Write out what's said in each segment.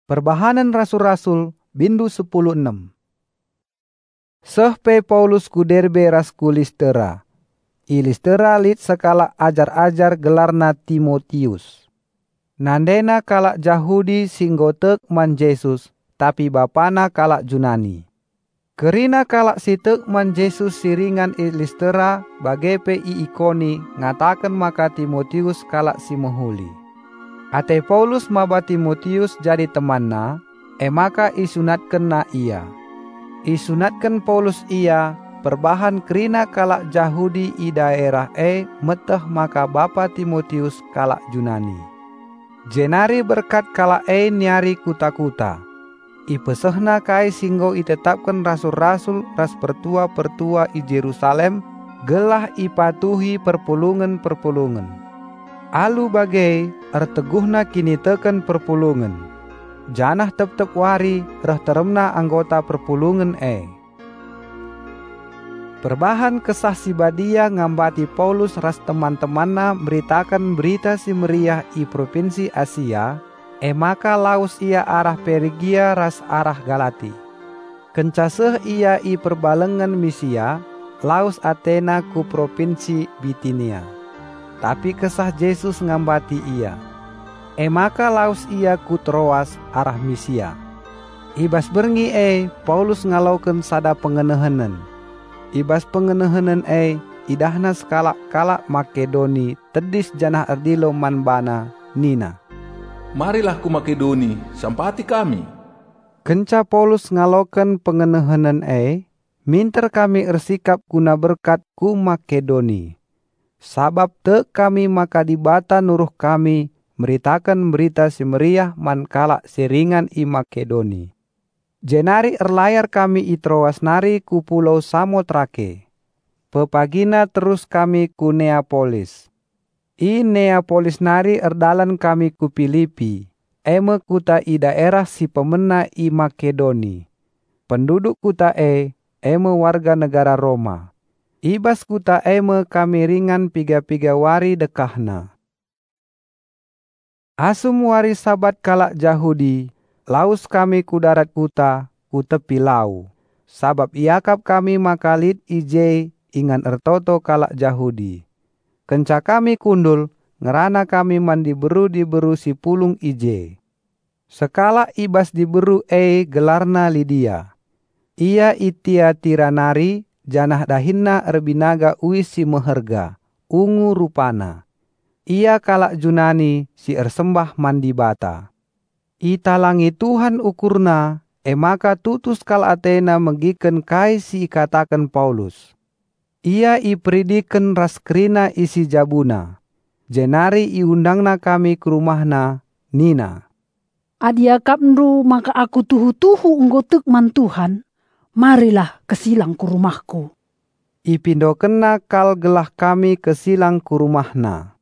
Perbahanan Rasul-Rasul bindu 10:6. Seh pe Paulus ku Derbe ras ku Listera. I Listera lit sekala ajar-ajar gelarna Timotius. Nandena kalak Jahudi singgotek man Yesus, tapi bapana kalak Junani. Kerina kalak sitek man Yesus siringan i Listera bagepe i Ikoni ngatakan maka Timotius kalak si mehuli. Ate Paulus maba Timotius jadi temanna, maka isunatken na ia. Isunatken Paulus ia, perbahan kerina kalak Jahudi i daerah meteh maka bapa Timotius kalak Junani. Jenari berkat kalak nyari kuta-kuta. Ipesehna kai singgo itetapkan rasul-rasul ras pertua-pertua i Jerusalem gelah ipatuhi perpulungan-perpulungan. Alu bagai erteguhna kini teken perpulungan. Janah tep-tep wari reh teremna anggota perpulungan Perbahan kesah si Badia ngambati Paulus ras teman-temanna beritakan berita si meriah i provinsi Asia, maka laus ia arah Perigia ras arah Galati. Kencaseh ia i perbalengan Misia, laus Athena ku provinsi Bitinia. Tapi kesah Yesus ngambati ia. Maka laus ia ku Troas arah Misia. Ibas berngi Paulus ngalauken sada pengenehenan. Ibas pengenehenan idahna sekalak-kalak Makedoni tedis janah erdilo manbana nina. Marilah ku Makedoni, sampati kami. Kenca Paulus ngalauken pengenehenan minter kami ersikap guna berkat ku Makedoni. Sabab te kami maka dibata nuruh kami meritakan berita si meriah man kalak siringan i Makedoni. Jenari erlayar kami i Troas nari ku pulau Samotrake. Pepagina terus kami ku Neapolis. I Neapolis nari erdalan kami ku Filipi. Kuta i daerah si pemena i Makedoni. Penduduk kuta warga negara Roma. Ibas kuta kami ringan piga-piga wari dekahna. Asum wari sabat kalak Jahudi, laus kami ku darat kuta, ku tepi lau. Sabab iakap kami makalit ije ingan ertoto kalak Jahudi. Kenca kami kundul, ngerana kami mandi beru si pulung ije. Sekala ibas diberu gelarna Lidia. Ia itia tiranari, janah dahinna erbinaga uis si meherga, ungu rupana. Ia kalak Junani si ersembah mandi bata. Italangi Tuhan ukurna, maka tutus kal Athena megiken kai si ikatakan Paulus. Ia ipridiken ras kerina isi jabuna. Jenari iundangna kami ke rumahna, nina. Adiakap nru maka aku tuhu-tuhu unggotek man Tuhan, marilah kesilang ku rumahku. Ipindokena kal gelah kami kesilang ku rumahna.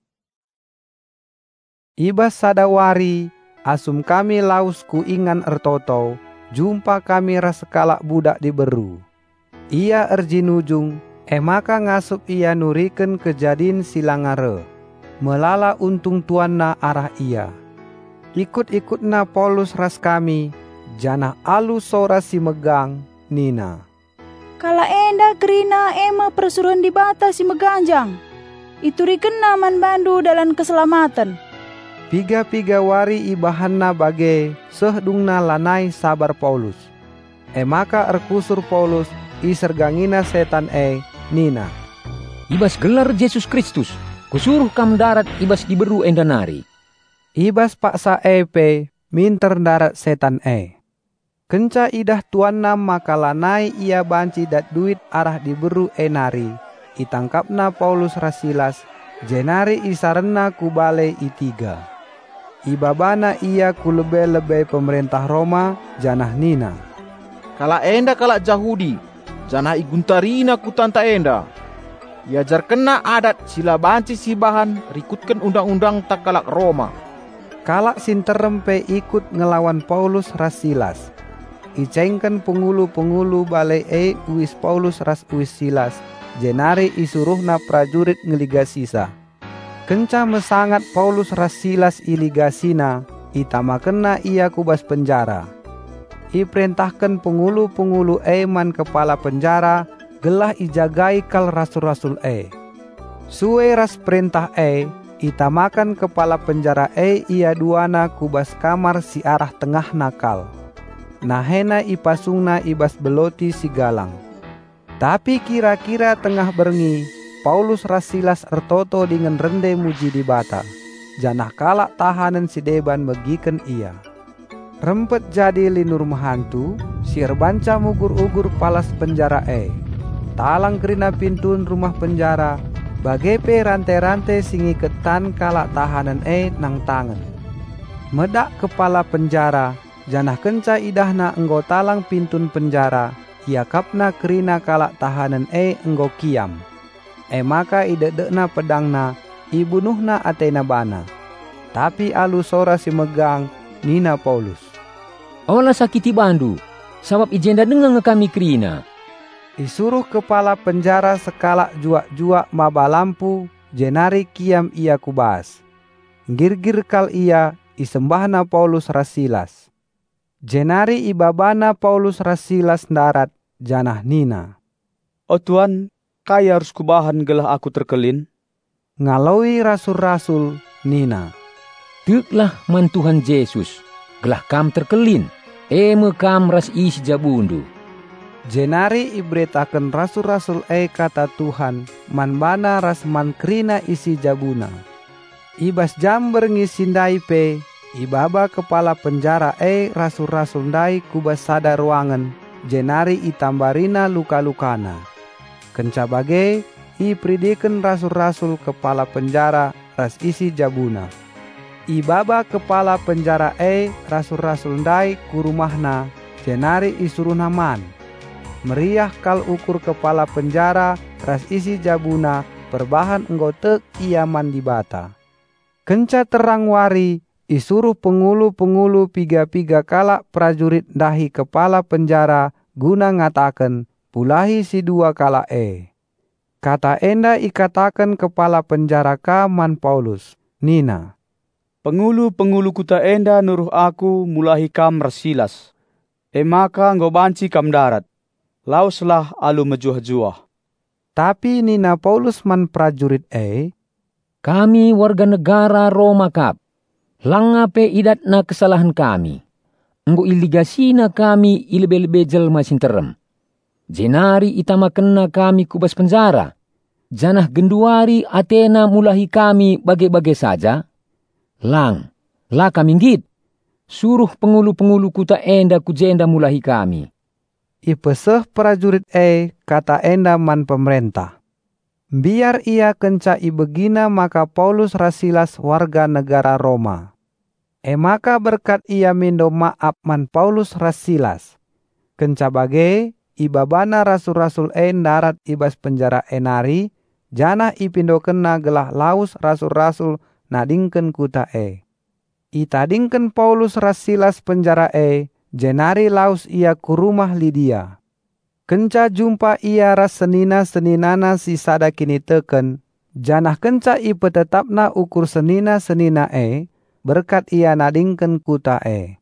Ibas sadawari, asum kami laus ku ingan ertoto, jumpa kami rasekalak budak diberu. Ia erjinujung, maka ngasup ia nuriken kejadin silangare. Melala untung tuanna arah ia. Ikut-ikutna Paulus ras kami, janah alu sora si megang, nina. Kala enda kerina persuruhan di bata si meganjang. Ituriken naman bandu dalam keselamatan. Piga-piga wari ibahanna bage sehdungna lanai sabar Paulus. Maka erkusur Paulus isergangina setan nina. Ibas gelar Yesus Kristus, kusuruh kam darat ibas diberu endanari. Ibas paksa minter darat setan Kenca idah tuanna maka lanai ia banci dat duit arah diberu nari. Itangkapna Paulus rasilas, jenari isarenna ku balai itiga. Ibabana ia ku lebe-lebe pemerintah Roma, janah nina. Kala enda kalak Jahudi, janah iguntarina ku tanta enda. Iajar kena adat sila banci sibahan rikutkan undang-undang tak kalak Roma. Kalak sinterempe ikut ngelawan Paulus rasilas. Icengken pengulu-pengulu balai uis Paulus ras uis Silas. Jenari isuruhna prajurit ngeliga sisa. Kenca mesangat Paulus ras Silas iligasina, itamakenna ia kubas penjara. Iperintahkan pengulu-pengulu man kepala penjara gelah ijagai kal rasul-rasul Suwe ras perintah itamakan kepala penjara ia duana kubas kamar si arah tengah nakal. Nahena ipasungna ibas beloti si galang. Tapi kira-kira tengah berengi, Paulus ras Silas ertoto dengan rende muji di bata. Janah kalak tahanan si deban megiken ia. Rempet jadi linur mahantu, sier banca mugur-ugur palas penjara Talang kerina pintun rumah penjara, bagepe rantai-rantai singi ketan kalak tahanan nang tangan. Medak kepala penjara, janah kenca idahna enggo talang pintun penjara, iakapna kerina kalak tahanan enggo kiam. Maka idedekna pedangna, ibunuhna atena bana. Tapi alu sora si megang, nina Paulus. Olah sakiti bandu, sabab ijenda dengang kami kerina. Isuruh kepala penjara sekala juak-juak maba lampu, jenari kiam ia kubas. Gir-gir kal ia, isembahna Paulus ras Silas. Jenari ibabana Paulus ras Silas darat, janah nina. O Tuan, kaya harus kubahan gelah aku terkelin? Ngalawi rasul-rasul, nina. Tuklah man Tuhan Yesus, gelah kam terkelin. Kam ras isi jabundu. Jenari iberitakan rasul-rasul kata Tuhan, man bana ras man kerina isi jabuna. Ibas jam berngisi pe, ibaba kepala penjara rasul-rasul dai kubas sada ruangan, jenari itambarina luka-lukana. Kenca bage, ipridiken rasul-rasul kepala penjara ras isi jabuna. Ibaba kepala penjara rasul-rasul dai ku rumahna, jenari isuruh naman. Meriah kal ukur kepala penjara ras isi jabuna, perbahan enggotek iaman di bata. Kenca terang wari, isuruh pengulu-pengulu piga-piga kalak prajurit dahi kepala penjara, guna ngatakan, pulahi si dua kalak Kata enda ikatakan kepala penjara man Paulus, nina. Pengulu-pengulu kuta enda nuruh aku mulahi kam ras Silas. Maka nggo banci kam darat. Lauslah alu mejuah-juah. Tapi nina Paulus man prajurit kami warga negara Roma kap. Langape idatna kesalahan kami. Enggo iligasina kami ilebe-lebe jelma sinterem. Jenari itamakenna kami kubas penjara. Janah genduari Atena mulahi kami bage-bage saja. Lang, lah kami ngit. Suruh pengulu-pengulu kuta enda kujenda mulahi kami. Ipeseh prajurit kata enda man pemerintah. Biar ia kenca ibegina maka Paulus ras Silas warga negara Roma. Maka berkat ia mindo maaf man Paulus ras Silas. Kenca bage, ibabana rasul-rasul darat ibas penjara enari, janah ipindo kena gelah laus rasul-rasul nadingken kuta Itadingken Paulus ras Silas penjara jenari laus ia ku rumah Lidia. Kenca jumpa ia ras senina-seninana si sada kini teken, janah kenca ipetetapna ukur senina-senina berkat ia nadingken kuta